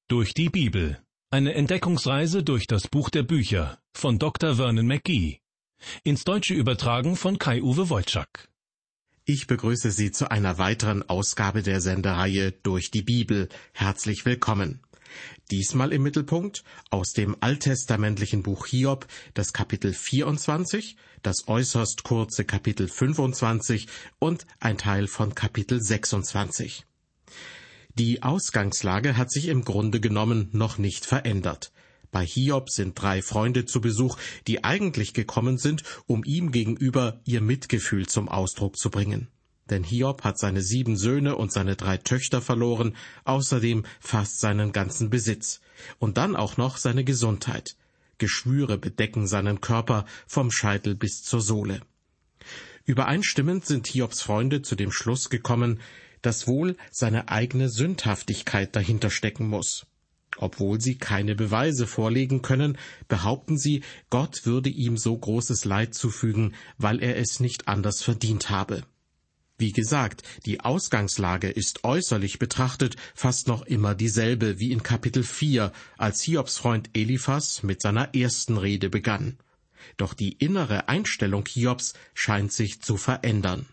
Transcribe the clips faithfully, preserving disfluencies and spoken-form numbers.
Durch die Bibel. Eine Entdeckungsreise durch das Buch der Bücher von Doktor Vernon McGee. Ins Deutsche übertragen von Kai-Uwe Wojczak. Ich begrüße Sie zu einer weiteren Ausgabe der Sendereihe Durch die Bibel. Herzlich willkommen. Diesmal im Mittelpunkt aus dem alttestamentlichen Buch Hiob das Kapitel vierundzwanzig, das äußerst kurze Kapitel fünfundzwanzig und ein Teil von Kapitel sechsundzwanzig. Die Ausgangslage hat sich im Grunde genommen noch nicht verändert. Bei Hiob sind drei Freunde zu Besuch, die eigentlich gekommen sind, um ihm gegenüber ihr Mitgefühl zum Ausdruck zu bringen. Denn Hiob hat seine sieben Söhne und seine drei Töchter verloren, außerdem fast seinen ganzen Besitz. Und dann auch noch seine Gesundheit. Geschwüre bedecken seinen Körper vom Scheitel bis zur Sohle. Übereinstimmend sind Hiobs Freunde zu dem Schluss gekommen, dass wohl seine eigene Sündhaftigkeit dahinter stecken muss. Obwohl sie keine Beweise vorlegen können, behaupten sie, Gott würde ihm so großes Leid zufügen, weil er es nicht anders verdient habe. Wie gesagt, die Ausgangslage ist äußerlich betrachtet fast noch immer dieselbe wie in Kapitel vier, als Hiobs Freund Eliphas mit seiner ersten Rede begann. Doch die innere Einstellung Hiobs scheint sich zu verändern.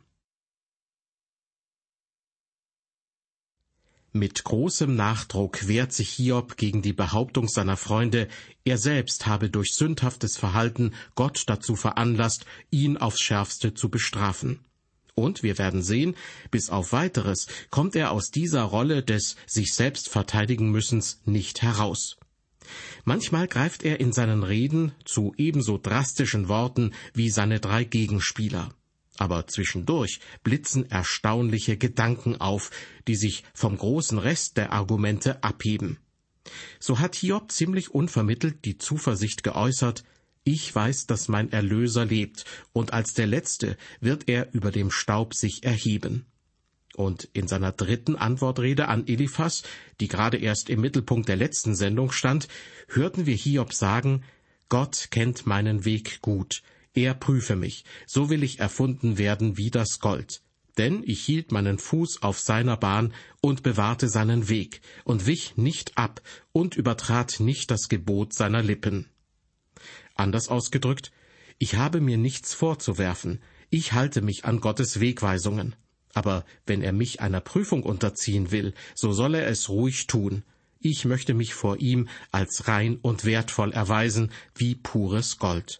Mit großem Nachdruck wehrt sich Hiob gegen die Behauptung seiner Freunde, er selbst habe durch sündhaftes Verhalten Gott dazu veranlasst, ihn aufs Schärfste zu bestrafen. Und wir werden sehen, bis auf Weiteres kommt er aus dieser Rolle des sich selbst verteidigen müssens nicht heraus. Manchmal greift er in seinen Reden zu ebenso drastischen Worten wie seine drei Gegenspieler. Aber zwischendurch blitzen erstaunliche Gedanken auf, die sich vom großen Rest der Argumente abheben. So hat Hiob ziemlich unvermittelt die Zuversicht geäußert, ich weiß, dass mein Erlöser lebt, und als der Letzte wird er über dem Staub sich erheben. Und in seiner dritten Antwortrede an Eliphas, die gerade erst im Mittelpunkt der letzten Sendung stand, hörten wir Hiob sagen, Gott kennt meinen Weg gut. Er prüfe mich, so will ich erfunden werden wie das Gold. Denn ich hielt meinen Fuß auf seiner Bahn und bewahrte seinen Weg und wich nicht ab und übertrat nicht das Gebot seiner Lippen. Anders ausgedrückt, ich habe mir nichts vorzuwerfen, ich halte mich an Gottes Wegweisungen. Aber wenn er mich einer Prüfung unterziehen will, so soll er es ruhig tun. Ich möchte mich vor ihm als rein und wertvoll erweisen wie pures Gold.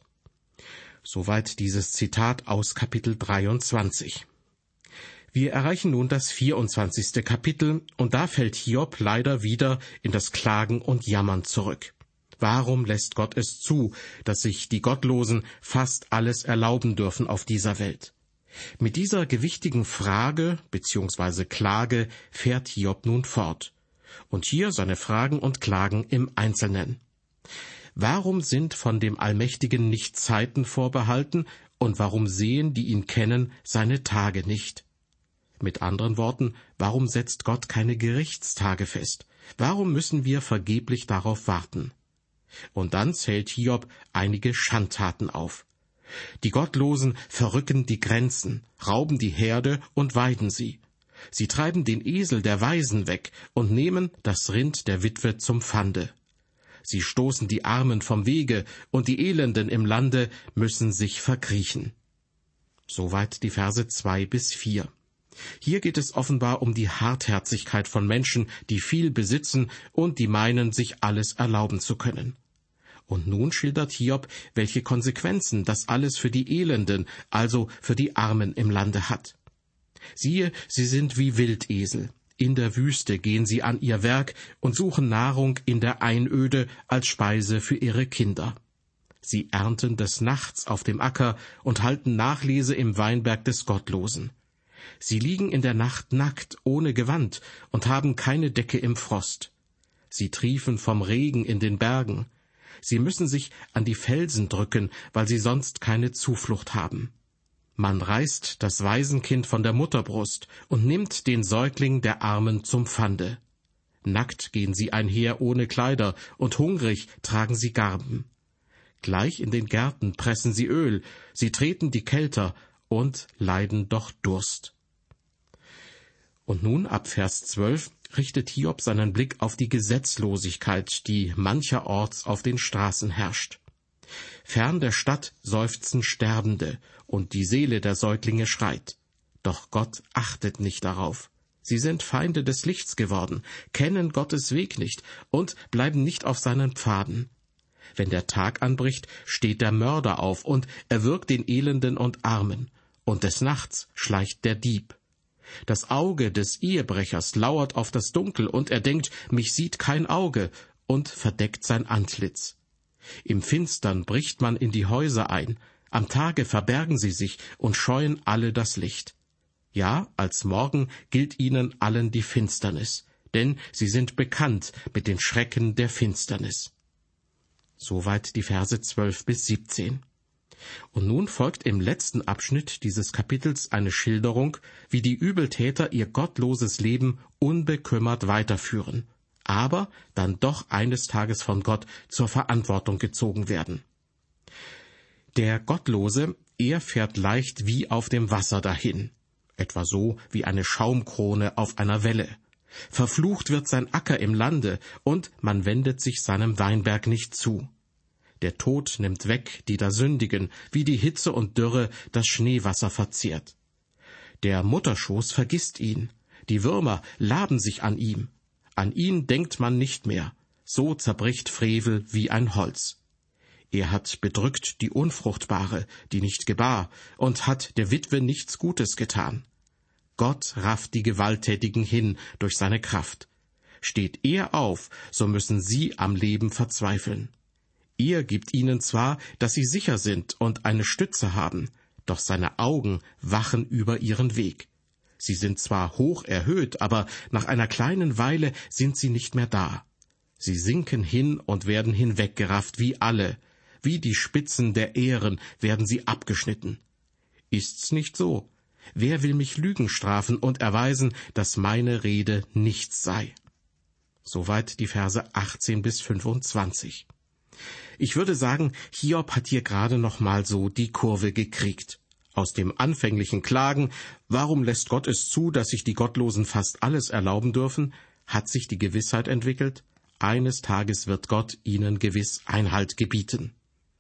Soweit dieses Zitat aus Kapitel dreiundzwanzig. Wir erreichen nun das vierundzwanzigste Kapitel, und da fällt Hiob leider wieder in das Klagen und Jammern zurück. Warum lässt Gott es zu, dass sich die Gottlosen fast alles erlauben dürfen auf dieser Welt? Mit dieser gewichtigen Frage bzw. Klage fährt Hiob nun fort. Und hier seine Fragen und Klagen im Einzelnen. Warum sind von dem Allmächtigen nicht Zeiten vorbehalten, und warum sehen, die ihn kennen, seine Tage nicht? Mit anderen Worten, warum setzt Gott keine Gerichtstage fest? Warum müssen wir vergeblich darauf warten? Und dann zählt Hiob einige Schandtaten auf. Die Gottlosen verrücken die Grenzen, rauben die Herde und weiden sie. Sie treiben den Esel der Waisen weg und nehmen das Rind der Witwe zum Pfande. Sie stoßen die Armen vom Wege, und die Elenden im Lande müssen sich verkriechen. Soweit die Verse zwei bis vier. Hier geht es offenbar um die Hartherzigkeit von Menschen, die viel besitzen und die meinen, sich alles erlauben zu können. Und nun schildert Hiob, welche Konsequenzen das alles für die Elenden, also für die Armen im Lande hat. Siehe, sie sind wie Wildesel. In der Wüste gehen sie an ihr Werk und suchen Nahrung in der Einöde als Speise für ihre Kinder. Sie ernten des Nachts auf dem Acker und halten Nachlese im Weinberg des Gottlosen. Sie liegen in der Nacht nackt, ohne Gewand, und haben keine Decke im Frost. Sie triefen vom Regen in den Bergen. Sie müssen sich an die Felsen drücken, weil sie sonst keine Zuflucht haben. Man reißt das Waisenkind von der Mutterbrust und nimmt den Säugling der Armen zum Pfande. Nackt gehen sie einher ohne Kleider, und hungrig tragen sie Garben. Gleich in den Gärten pressen sie Öl, sie treten die Kelter und leiden doch Durst. Und nun ab Vers zwölf richtet Hiob seinen Blick auf die Gesetzlosigkeit, die mancherorts auf den Straßen herrscht. Fern der Stadt seufzen Sterbende, und die Seele der Säuglinge schreit. Doch Gott achtet nicht darauf. Sie sind Feinde des Lichts geworden, kennen Gottes Weg nicht und bleiben nicht auf seinen Pfaden. Wenn der Tag anbricht, steht der Mörder auf und erwürgt den Elenden und Armen, und des Nachts schleicht der Dieb. Das Auge des Ehebrechers lauert auf das Dunkel, und er denkt, mich sieht kein Auge, und verdeckt sein Antlitz. Im Finstern bricht man in die Häuser ein, am Tage verbergen sie sich und scheuen alle das Licht. Ja, als Morgen gilt ihnen allen die Finsternis, denn sie sind bekannt mit den Schrecken der Finsternis. Soweit die Verse zwölf bis siebzehn. Und nun folgt im letzten Abschnitt dieses Kapitels eine Schilderung, wie die Übeltäter ihr gottloses Leben unbekümmert weiterführen, aber dann doch eines Tages von Gott zur Verantwortung gezogen werden. Der Gottlose, er fährt leicht wie auf dem Wasser dahin, etwa so wie eine Schaumkrone auf einer Welle. Verflucht wird sein Acker im Lande, und man wendet sich seinem Weinberg nicht zu. Der Tod nimmt weg, die da sündigen, wie die Hitze und Dürre das Schneewasser verzehrt. Der Mutterschoß vergisst ihn, die Würmer laben sich an ihm. An ihn denkt man nicht mehr, so zerbricht Frevel wie ein Holz. Er hat bedrückt die Unfruchtbare, die nicht gebar, und hat der Witwe nichts Gutes getan. Gott rafft die Gewalttätigen hin durch seine Kraft. Steht er auf, so müssen sie am Leben verzweifeln. Er gibt ihnen zwar, dass sie sicher sind und eine Stütze haben, doch seine Augen wachen über ihren Weg. Sie sind zwar hoch erhöht, aber nach einer kleinen Weile sind sie nicht mehr da. Sie sinken hin und werden hinweggerafft wie alle, wie die Spitzen der Ähren werden sie abgeschnitten. Ist's nicht so? Wer will mich Lügen strafen und erweisen, dass meine Rede nichts sei? Soweit die Verse achtzehn bis fünfundzwanzig. Ich würde sagen, Hiob hat hier gerade noch mal so die Kurve gekriegt. Aus dem anfänglichen Klagen, warum lässt Gott es zu, dass sich die Gottlosen fast alles erlauben dürfen, hat sich die Gewissheit entwickelt, eines Tages wird Gott ihnen gewiss Einhalt gebieten.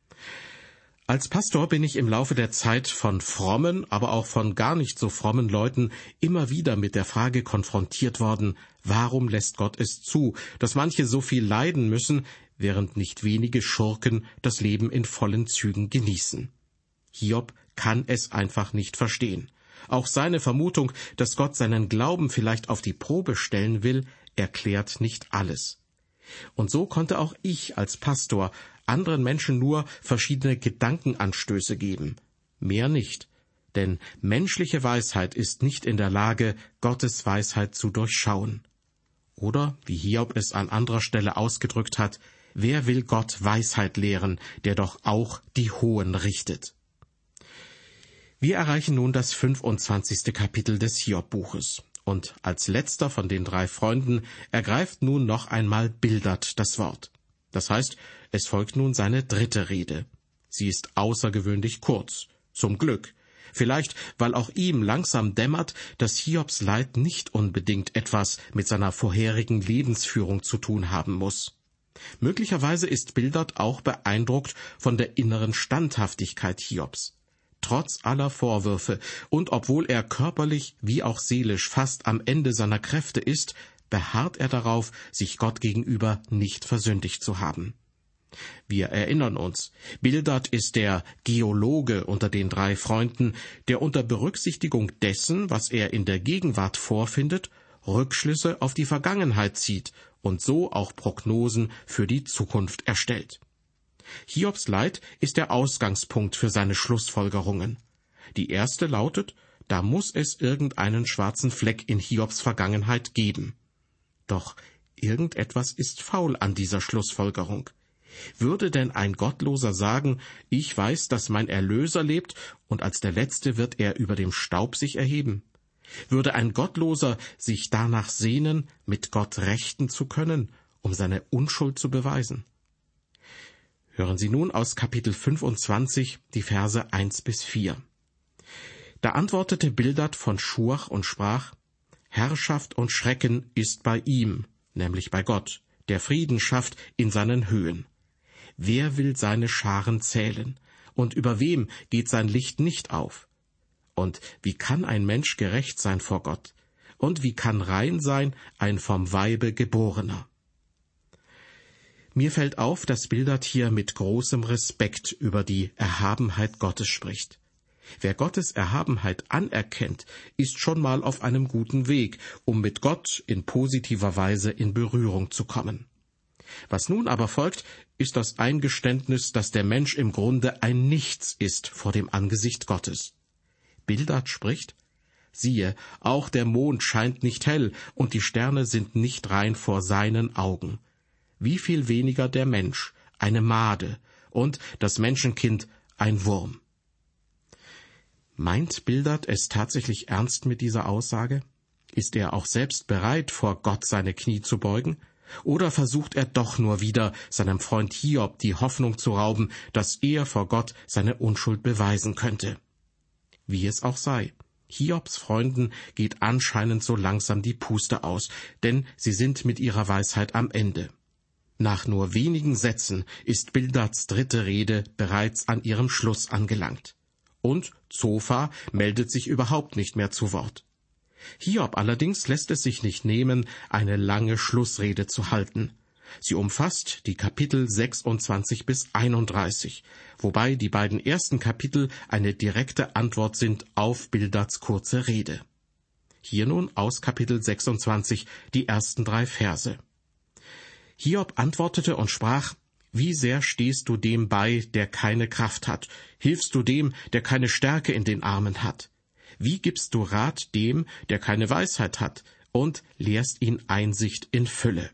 Als Pastor bin ich im Laufe der Zeit von frommen, aber auch von gar nicht so frommen Leuten immer wieder mit der Frage konfrontiert worden, warum lässt Gott es zu, dass manche so viel leiden müssen, während nicht wenige Schurken das Leben in vollen Zügen genießen. Hiob kann es einfach nicht verstehen. Auch seine Vermutung, dass Gott seinen Glauben vielleicht auf die Probe stellen will, erklärt nicht alles. Und so konnte auch ich als Pastor anderen Menschen nur verschiedene Gedankenanstöße geben. Mehr nicht, denn menschliche Weisheit ist nicht in der Lage, Gottes Weisheit zu durchschauen. Oder, wie Hiob es an anderer Stelle ausgedrückt hat, wer will Gott Weisheit lehren, der doch auch die Hohen richtet? Wir erreichen nun das fünfundzwanzigste Kapitel des Hiob-Buches. Und als letzter von den drei Freunden ergreift nun noch einmal Bildad das Wort. Das heißt, es folgt nun seine dritte Rede. Sie ist außergewöhnlich kurz, zum Glück. Vielleicht, weil auch ihm langsam dämmert, dass Hiobs Leid nicht unbedingt etwas mit seiner vorherigen Lebensführung zu tun haben muss. Möglicherweise ist Bildad auch beeindruckt von der inneren Standhaftigkeit Hiobs. Trotz aller Vorwürfe und obwohl er körperlich wie auch seelisch fast am Ende seiner Kräfte ist, beharrt er darauf, sich Gott gegenüber nicht versündigt zu haben. Wir erinnern uns, Bildad ist der Geologe unter den drei Freunden, der unter Berücksichtigung dessen, was er in der Gegenwart vorfindet, Rückschlüsse auf die Vergangenheit zieht und so auch Prognosen für die Zukunft erstellt. Hiobs Leid ist der Ausgangspunkt für seine Schlussfolgerungen. Die erste lautet, da muss es irgendeinen schwarzen Fleck in Hiobs Vergangenheit geben. Doch irgendetwas ist faul an dieser Schlussfolgerung. Würde denn ein Gottloser sagen, ich weiß, dass mein Erlöser lebt, und als der Letzte wird er über dem Staub sich erheben? Würde ein Gottloser sich danach sehnen, mit Gott rechten zu können, um seine Unschuld zu beweisen? Hören Sie nun aus Kapitel fünfundzwanzig die Verse eins bis vier. Da antwortete Bildad von Schuach und sprach, Herrschaft und Schrecken ist bei ihm, nämlich bei Gott, der Frieden schafft in seinen Höhen. Wer will seine Scharen zählen? Und über wem geht sein Licht nicht auf? Und wie kann ein Mensch gerecht sein vor Gott? Und wie kann rein sein ein vom Weibe Geborener? Mir fällt auf, dass Bildad hier mit großem Respekt über die Erhabenheit Gottes spricht. Wer Gottes Erhabenheit anerkennt, ist schon mal auf einem guten Weg, um mit Gott in positiver Weise in Berührung zu kommen. Was nun aber folgt, ist das Eingeständnis, dass der Mensch im Grunde ein Nichts ist vor dem Angesicht Gottes. Bildad spricht: Siehe, auch der Mond scheint nicht hell, und die Sterne sind nicht rein vor seinen Augen. Wie viel weniger der Mensch, eine Made, und das Menschenkind, ein Wurm. Meint Bildad es tatsächlich ernst mit dieser Aussage? Ist er auch selbst bereit, vor Gott seine Knie zu beugen? Oder versucht er doch nur wieder, seinem Freund Hiob die Hoffnung zu rauben, dass er vor Gott seine Unschuld beweisen könnte? Wie es auch sei, Hiobs Freunden geht anscheinend so langsam die Puste aus, denn sie sind mit ihrer Weisheit am Ende. Nach nur wenigen Sätzen ist Bildads dritte Rede bereits an ihrem Schluss angelangt. Und Zophar meldet sich überhaupt nicht mehr zu Wort. Hiob allerdings lässt es sich nicht nehmen, eine lange Schlussrede zu halten. Sie umfasst die Kapitel sechsundzwanzig bis einunddreißig, wobei die beiden ersten Kapitel eine direkte Antwort sind auf Bildads kurze Rede. Hier nun aus Kapitel sechsundzwanzig die ersten drei Verse. Hiob antwortete und sprach: Wie sehr stehst du dem bei, der keine Kraft hat? Hilfst du dem, der keine Stärke in den Armen hat? Wie gibst du Rat dem, der keine Weisheit hat, und lehrst ihn Einsicht in Fülle?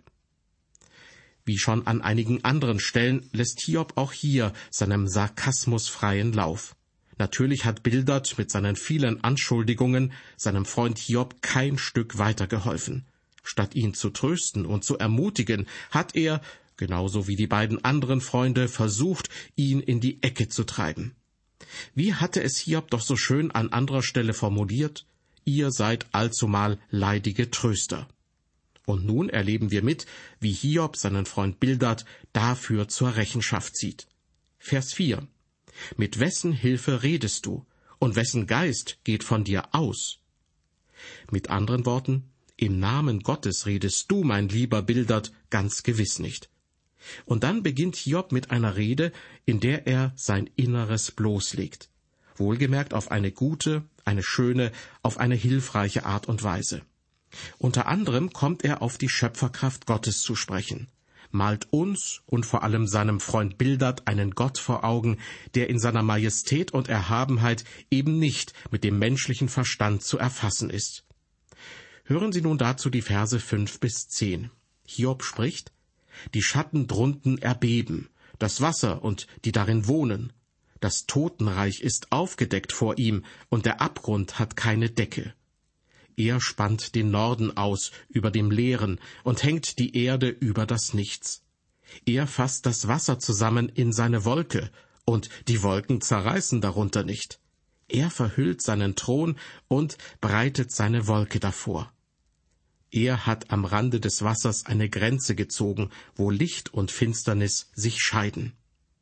Wie schon an einigen anderen Stellen lässt Hiob auch hier seinem Sarkasmus freien Lauf. Natürlich hat Bildad mit seinen vielen Anschuldigungen seinem Freund Hiob kein Stück weitergeholfen. Statt ihn zu trösten und zu ermutigen, hat er, genauso wie die beiden anderen Freunde, versucht, ihn in die Ecke zu treiben. Wie hatte es Hiob doch so schön an anderer Stelle formuliert: Ihr seid allzumal leidige Tröster. Und nun erleben wir mit, wie Hiob seinen Freund Bildad dafür zur Rechenschaft zieht. Vers vier. Mit wessen Hilfe redest du, und wessen Geist geht von dir aus? Mit anderen Worten, im Namen Gottes redest du, mein lieber Bildad, ganz gewiss nicht. Und dann beginnt Hiob mit einer Rede, in der er sein Inneres bloßlegt. Wohlgemerkt auf eine gute, eine schöne, auf eine hilfreiche Art und Weise. Unter anderem kommt er auf die Schöpferkraft Gottes zu sprechen, malt uns und vor allem seinem Freund Bildad einen Gott vor Augen, der in seiner Majestät und Erhabenheit eben nicht mit dem menschlichen Verstand zu erfassen ist. Hören Sie nun dazu die Verse fünf bis zehn. Hiob spricht: Die Schatten drunten erbeben, das Wasser und die darin wohnen. Das Totenreich ist aufgedeckt vor ihm, und der Abgrund hat keine Decke. Er spannt den Norden aus über dem Leeren und hängt die Erde über das Nichts. Er fasst das Wasser zusammen in seine Wolke, und die Wolken zerreißen darunter nicht. Er verhüllt seinen Thron und breitet seine Wolke davor. Er hat am Rande des Wassers eine Grenze gezogen, wo Licht und Finsternis sich scheiden.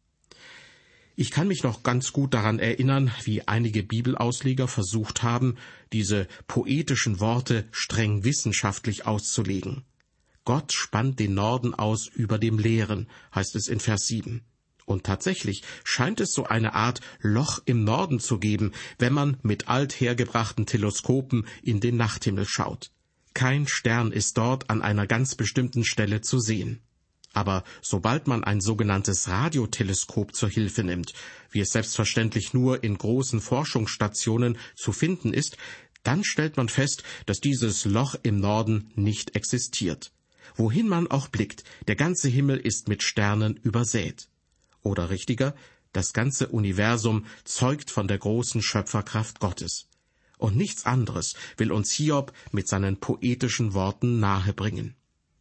Ich kann mich noch ganz gut daran erinnern, wie einige Bibelausleger versucht haben, diese poetischen Worte streng wissenschaftlich auszulegen. Gott spannt den Norden aus über dem Leeren, heißt es in Vers sieben. Und tatsächlich scheint es so eine Art Loch im Norden zu geben, wenn man mit althergebrachten Teleskopen in den Nachthimmel schaut. Kein Stern ist dort an einer ganz bestimmten Stelle zu sehen. Aber sobald man ein sogenanntes Radioteleskop zur Hilfe nimmt, wie es selbstverständlich nur in großen Forschungsstationen zu finden ist, dann stellt man fest, dass dieses Loch im Norden nicht existiert. Wohin man auch blickt, der ganze Himmel ist mit Sternen übersät. Oder richtiger, das ganze Universum zeugt von der großen Schöpferkraft Gottes. Und nichts anderes will uns Hiob mit seinen poetischen Worten nahebringen.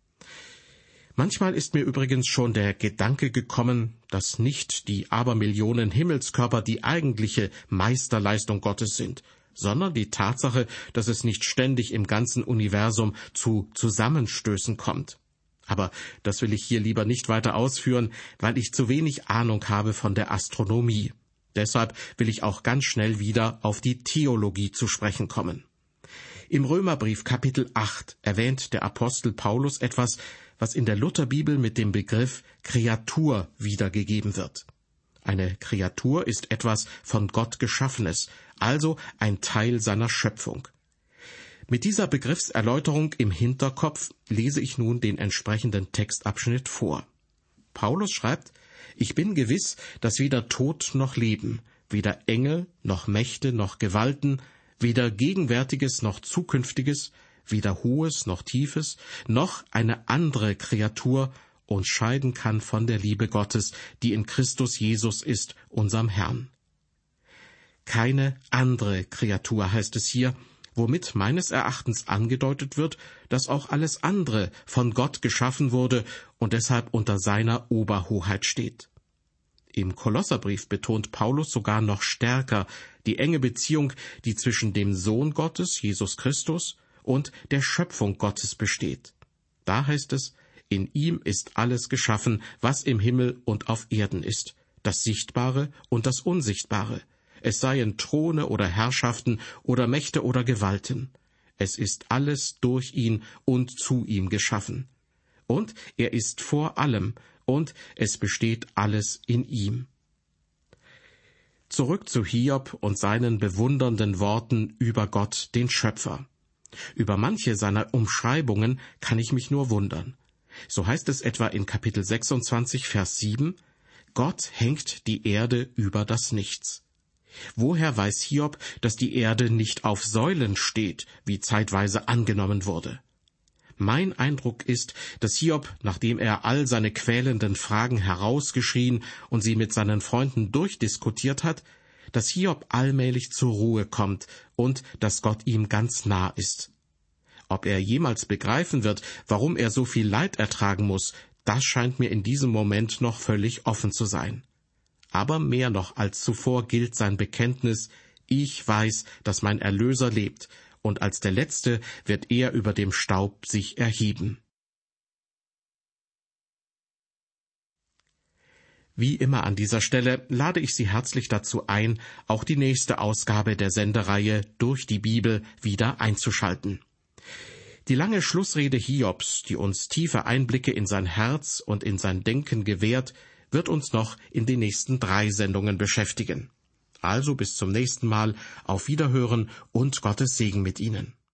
Manchmal ist mir übrigens schon der Gedanke gekommen, dass nicht die Abermillionen Himmelskörper die eigentliche Meisterleistung Gottes sind, sondern die Tatsache, dass es nicht ständig im ganzen Universum zu Zusammenstößen kommt. Aber das will ich hier lieber nicht weiter ausführen, weil ich zu wenig Ahnung habe von der Astronomie. Deshalb will ich auch ganz schnell wieder auf die Theologie zu sprechen kommen. Im Römerbrief Kapitel acht erwähnt der Apostel Paulus etwas, was in der Lutherbibel mit dem Begriff Kreatur wiedergegeben wird. Eine Kreatur ist etwas von Gott Geschaffenes, also ein Teil seiner Schöpfung. Mit dieser Begriffserläuterung im Hinterkopf lese ich nun den entsprechenden Textabschnitt vor. Paulus schreibt: Ich bin gewiss, dass weder Tod noch Leben, weder Engel noch Mächte noch Gewalten, weder Gegenwärtiges noch Zukünftiges, weder Hohes noch Tiefes, noch eine andere Kreatur uns scheiden kann von der Liebe Gottes, die in Christus Jesus ist, unserem Herrn. Keine andere Kreatur heißt es hier, womit meines Erachtens angedeutet wird, dass auch alles andere von Gott geschaffen wurde und deshalb unter seiner Oberhoheit steht. Im Kolosserbrief betont Paulus sogar noch stärker die enge Beziehung, die zwischen dem Sohn Gottes, Jesus Christus, und der Schöpfung Gottes besteht. Da heißt es: In ihm ist alles geschaffen, was im Himmel und auf Erden ist, das Sichtbare und das Unsichtbare, es seien Throne oder Herrschaften oder Mächte oder Gewalten. Es ist alles durch ihn und zu ihm geschaffen. Und er ist vor allem, und es besteht alles in ihm. Zurück zu Hiob und seinen bewundernden Worten über Gott, den Schöpfer. Über manche seiner Umschreibungen kann ich mich nur wundern. So heißt es etwa in Kapitel sechsundzwanzig, Vers sieben, Gott hängt die Erde über das Nichts. Woher weiß Hiob, dass die Erde nicht auf Säulen steht, wie zeitweise angenommen wurde? Mein Eindruck ist, dass Hiob, nachdem er all seine quälenden Fragen herausgeschrien und sie mit seinen Freunden durchdiskutiert hat, dass Hiob allmählich zur Ruhe kommt und dass Gott ihm ganz nah ist. Ob er jemals begreifen wird, warum er so viel Leid ertragen muss, das scheint mir in diesem Moment noch völlig offen zu sein. Aber mehr noch als zuvor gilt sein Bekenntnis: Ich weiß, dass mein Erlöser lebt, und als der Letzte wird er über dem Staub sich erheben. Wie immer an dieser Stelle lade ich Sie herzlich dazu ein, auch die nächste Ausgabe der Sendereihe Durch die Bibel wieder einzuschalten. Die lange Schlussrede Hiobs, die uns tiefe Einblicke in sein Herz und in sein Denken gewährt, wird uns noch in den nächsten drei Sendungen beschäftigen. Also bis zum nächsten Mal, auf Wiederhören und Gottes Segen mit Ihnen.